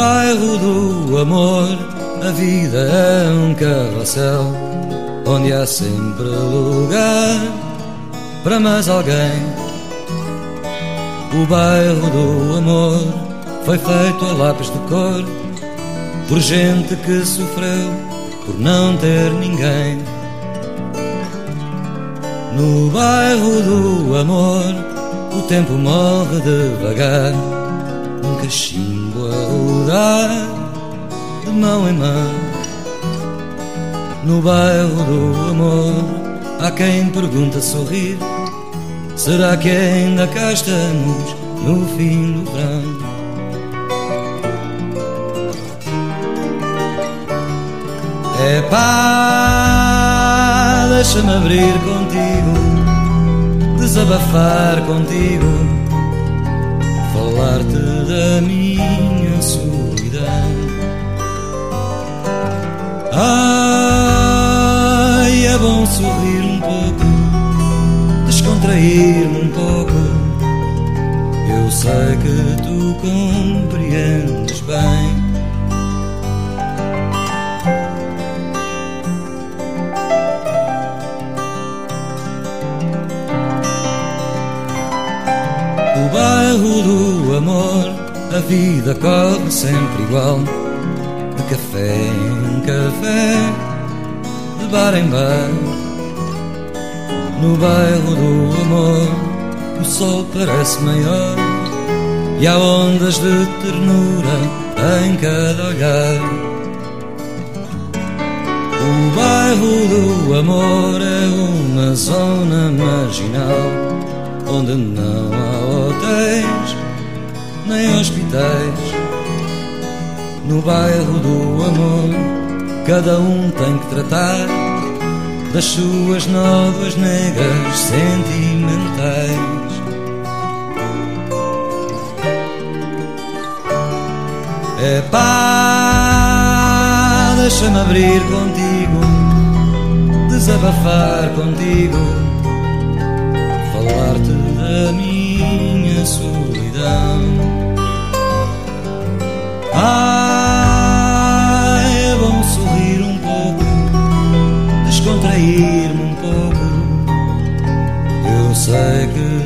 bairro do amor, a vida é um carrossel, onde há sempre lugar para mais alguém. O bairro do amor foi feito a lápis de cor, por gente que sofreu por não ter ninguém. No bairro do amor, o tempo morre devagar, um cachimbo a rodar de mão em mão. No bairro do amor, há quem pergunta sorrir: será que ainda cá estamos no fim do verão? É pá, deixa-me abrir contigo, desabafar contigo, falar-te da minha solidão. Ai, é bom sorrir um pouco, descontrair-me um pouco. Eu sei que tu compreendes bem. O bairro do amor, a vida corre sempre igual, de café em café, de bar em bar. No bairro do amor, o sol parece maior e há ondas de ternura em cada olhar. O bairro do amor é uma zona marginal, onde não há hotéis nem hospitais. No bairro do amor, cada um tem que tratar das suas novas negas sentimentais. É pá, deixa-me abrir contigo, desabafar contigo, falar-te da minha solidão. Ai, é bom sorrir um pouco, descontrair-me um pouco. Eu sei que